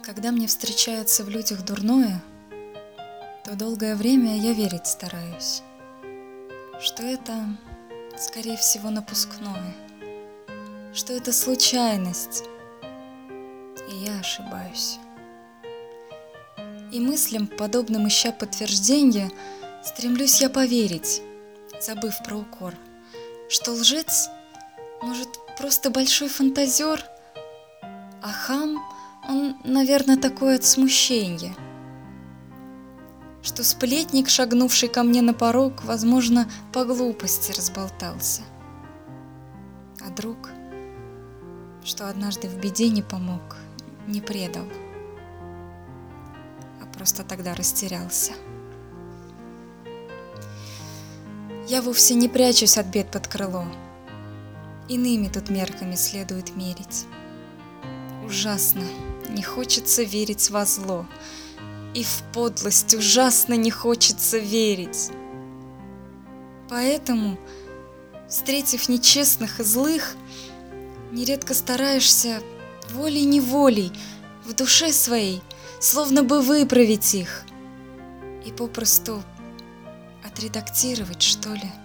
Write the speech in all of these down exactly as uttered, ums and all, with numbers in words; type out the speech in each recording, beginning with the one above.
Когда мне встречается в людях дурное, то долгое время я верить стараюсь, что это, скорее всего, напускное, что это случайность, и я ошибаюсь. И мыслям, подобным ища подтверждения, стремлюсь я поверить, забыв про укор, что лжец, может, просто большой фантазер, а хам, он, наверное, такой от смущения, что сплетник, шагнувший ко мне на порог, возможно, по глупости разболтался, а друг, что однажды в беде не помог, не предал, а просто тогда растерялся. Я вовсе не прячусь от бед под крыло, иными тут мерками следует мерить. Ужасно не хочется верить во зло, и в подлость ужасно не хочется верить. Поэтому, встретив нечестных и злых, нередко стараешься волей-неволей в душе своей словно бы выправить их и попросту отредактировать, что ли.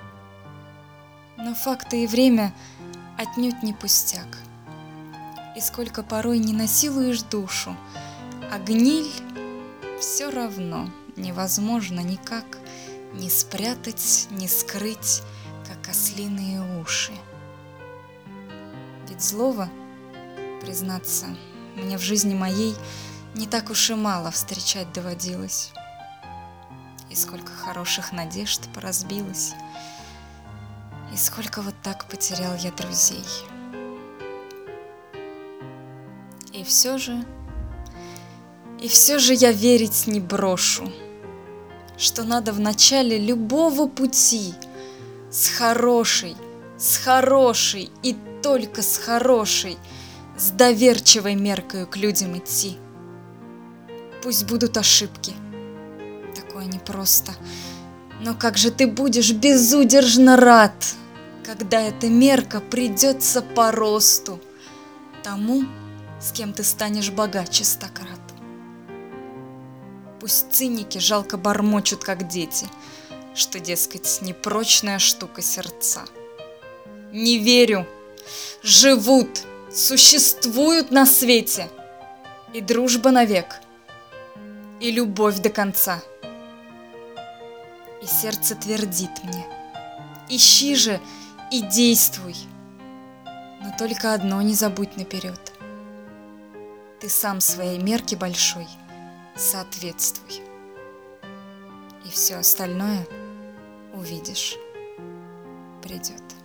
Но факты и время отнюдь не пустяк. И сколько порой не насилуешь душу, а гниль все равно невозможно никак ни спрятать, ни скрыть, как ослиные уши. Ведь злого, признаться, мне в жизни моей не так уж и мало встречать доводилось. И сколько хороших надежд поразбилось, и сколько вот так потерял я друзей. И все же, и все же я верить не брошу, что надо в начале любого пути с хорошей, с хорошей и только с хорошей, с доверчивой меркою к людям идти. Пусть будут ошибки, такое непросто, но как же ты будешь безудержно рад, когда эта мерка придется по росту тому, с кем ты станешь богаче стократ. Пусть циники жалко бормочут, как дети, что, дескать, непрочная штука сердца. Не верю, живут, существуют на свете и дружба навек, и любовь до конца. И сердце твердит мне: ищи же и действуй, но только одно не забудь наперед: ты сам своей мерке большой соответствуй, и все остальное, увидишь, придет.